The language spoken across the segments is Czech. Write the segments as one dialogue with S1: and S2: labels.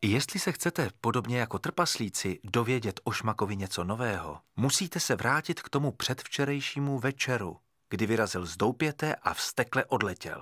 S1: Jestli se chcete, podobně jako trpaslíci, dovědět o Šmakovi něco nového, musíte se vrátit k tomu předvčerejšímu večeru, kdy vyrazil z doupěte a vztekle odletěl.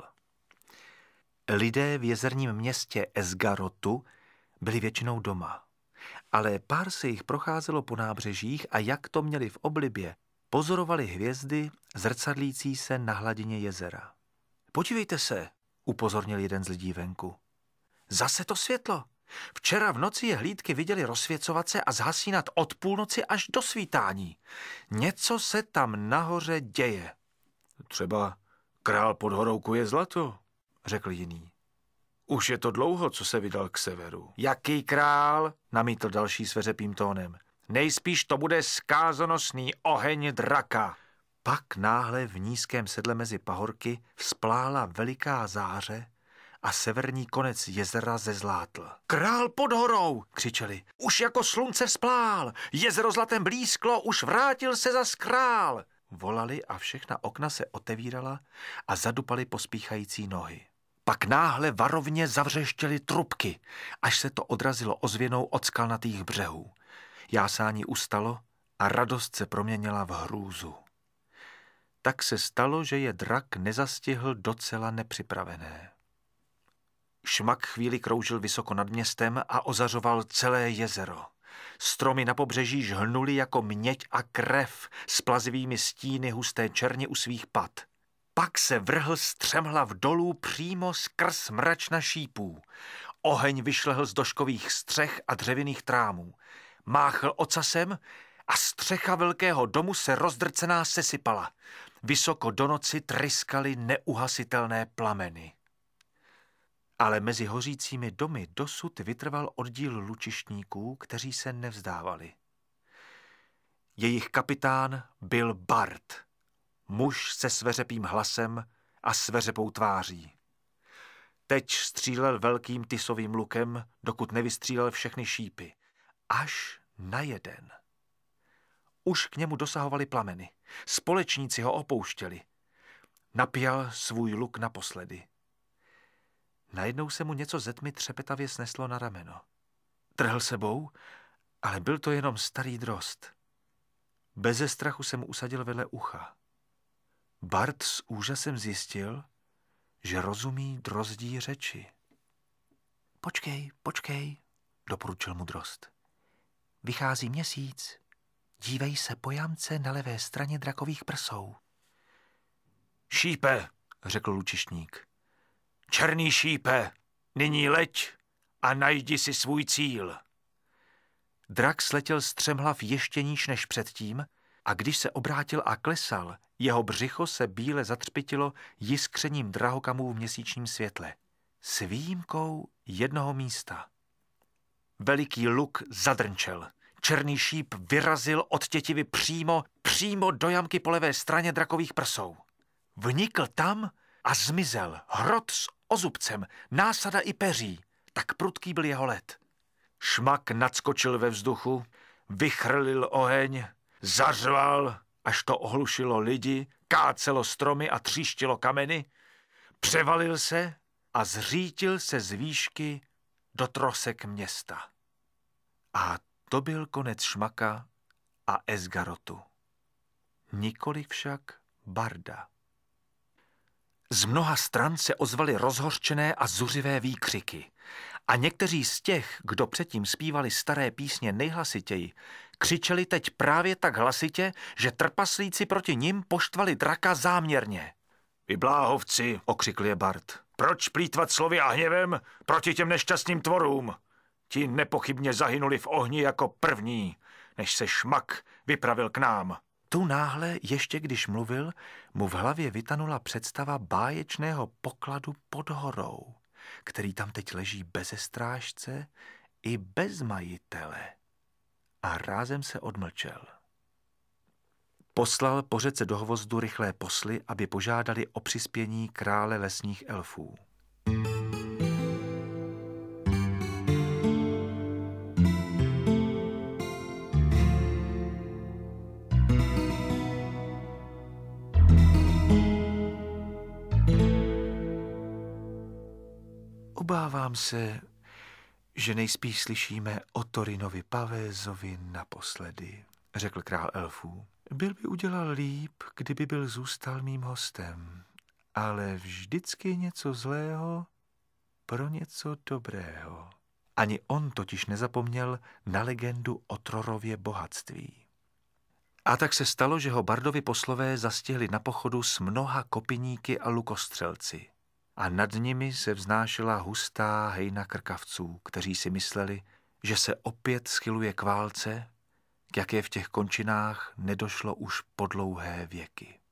S1: Lidé v jezerním městě Esgarotu byli většinou doma, ale pár se jich procházelo po nábřežích a jak to měli v oblibě, pozorovali hvězdy zrcadlící se na hladině jezera. Podívejte se, upozornil jeden z lidí venku. Zase to světlo. Včera v noci je hlídky viděli rozsvěcovat se a zhasínat od půlnoci až do svítání. Něco se tam nahoře děje.
S2: Třeba král pod horou kuje zlato, řekl jiný. Už je to dlouho, co se vydal k severu.
S1: Jaký král? Namítl další sveřepým tónem. Nejspíš to bude zkázonosný oheň draka. Pak náhle v nízkém sedle mezi pahorky vzplála veliká záře a severní konec jezera zezlátl. Král pod horou, křičeli. Už jako slunce vzplál, jezero zlatem blízklo, už vrátil se zas král. Volali a všechna okna se otevírala a zadupaly pospíchající nohy. Pak náhle varovně zavřeštěly trubky, až se to odrazilo ozvěnou od skalnatých břehů. Jásání ustalo a radost se proměnila v hrůzu. Tak se stalo, že je drak nezastihl docela nepřipravené. Šmak chvíli kroužil vysoko nad městem a ozařoval celé jezero. Stromy na pobřeží žhlnuly jako měď a krev s plazivými stíny husté černě u svých pat. Pak se vrhl střemhlav dolů přímo skrz mračna šípů. Oheň vyšlehl z doškových střech a dřevěných trámů. Máchl ocasem a střecha velkého domu se rozdrcená sesypala. Vysoko do noci tryskaly neuhasitelné plameny. Ale mezi hořícími domy dosud vytrval oddíl lučištníků, kteří se nevzdávali. Jejich kapitán byl Bart, muž se sveřepým hlasem a sveřepou tváří. Teď střílel velkým tysovým lukem, dokud nevystřílel všechny šípy. Až na jeden. Už k němu dosahovaly plameny. Společníci ho opouštěli. Napěl svůj luk naposledy. Najednou se mu něco ze tmy třepetavě sneslo na rameno. Trhl sebou, ale byl to jenom starý drost. Beze strachu se mu usadil vedle ucha. Bart s úžasem zjistil, že rozumí drozdí řeči. Počkej, doporučil mu drost. Vychází měsíc. Dívej se po jamce na levé straně drakových prsou. Šípe, řekl lučišník. Černý šípe, nyní leď a najdi si svůj cíl. Drak sletěl střemhlav ještě níž než předtím a když se obrátil a klesal, jeho břicho se bíle zatřpitilo jiskřením drahokamů v měsíčním světle. S výjimkou jednoho místa. Veliký luk zadrnčel. Černý šíp vyrazil od tětivy přímo do jamky po levé straně drakových prsou. Vnikl tam a zmizel, hrot s ozubcem, násada i peří, tak prudký byl jeho let. Šmak nadskočil ve vzduchu, vychrlil oheň, zařval, až to ohlušilo lidi, kácelo stromy a tříštilo kameny, převalil se a zřítil se z výšky do trosek města. A to byl konec Šmaka a Esgarotu. Nikoli však Barda. Z mnoha stran se ozvaly rozhořčené a zuřivé výkřiky. A někteří z těch, kdo předtím zpívali staré písně nejhlasitěji, křičeli teď právě tak hlasitě, že trpaslíci proti nim poštvali draka záměrně.
S2: Vy bláhovci, okřikl je Bart, proč plýtvat slovy a hněvem proti těm nešťastným tvorům? Ti nepochybně zahynuli v ohni jako první, než se Šmak vypravil k nám.
S1: Tu náhle, ještě když mluvil, mu v hlavě vytanula představa báječného pokladu pod horou, který tam teď leží beze strážce i bez majitele. A rázem se odmlčel. Poslal po řece do hvozdu rychlé posly, aby požádali o přispění krále lesních elfů. Obávám se, že nejspíš slyšíme o Torinovi Pavézovi naposledy, řekl král elfů. Byl by udělal líp, kdyby byl zůstal mým hostem, ale vždycky něco zlého pro něco dobrého. Ani on totiž nezapomněl na legendu o Trorově bohatství. A tak se stalo, že ho bardovi poslové zastihli na pochodu s mnoha kopiníky a lukostřelci. A nad nimi se vznášela hustá hejna krkavců, kteří si mysleli, že se opět schyluje k válce, k jaké v těch končinách nedošlo už po dlouhé věky.